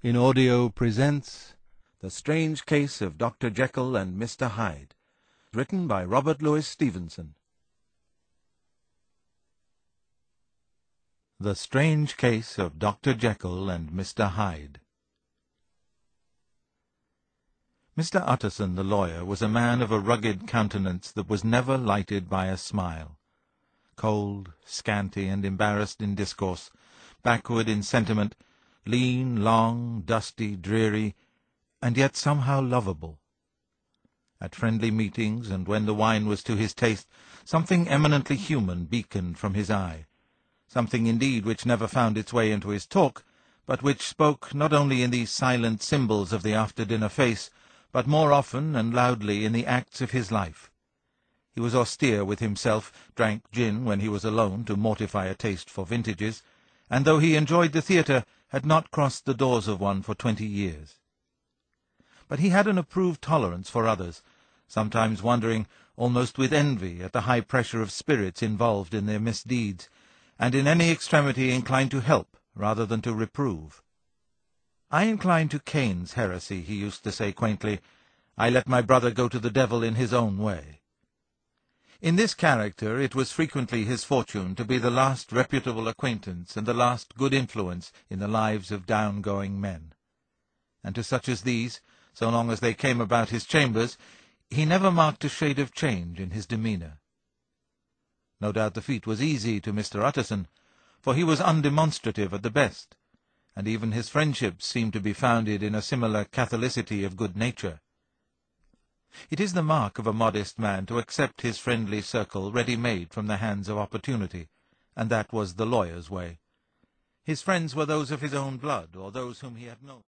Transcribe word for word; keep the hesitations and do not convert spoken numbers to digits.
in audio presents The Strange Case of Doctor Jekyll and Mister Hyde, written by Robert Louis Stevenson. The Strange Case of Doctor Jekyll and Mister Hyde. Mister Utterson, the lawyer, was a man of a rugged countenance that was never lighted by a smile. Cold, scanty, and embarrassed in discourse, backward in sentiment, lean, long, dusty, dreary, and yet somehow lovable. At friendly meetings, and when the wine was to his taste, something eminently human beaconed from his eye, something indeed which never found its way into his talk, but which spoke not only in these silent symbols of the after-dinner face, but more often and loudly in the acts of his life. He was austere with himself, drank gin when he was alone to mortify a taste for vintages, and though he enjoyed the theatre, had not crossed the doors of one for twenty years. But he had an approved tolerance for others, sometimes wondering, almost with envy, at the high pressure of spirits involved in their misdeeds, and in any extremity inclined to help rather than to reprove. "I incline to Cain's heresy," he used to say quaintly. "I let my brother go to the devil in his own way." In this character it was frequently his fortune to be the last reputable acquaintance and the last good influence in the lives of down-going men. And to such as these, so long as they came about his chambers, he never marked a shade of change in his demeanour. No doubt the feat was easy to Mister Utterson, for he was undemonstrative at the best, and even his friendships seemed to be founded in a similar catholicity of good nature. It is the mark of a modest man to accept his friendly circle ready-made from the hands of opportunity, and that was the lawyer's way. His friends were those of his own blood, or those whom he had known.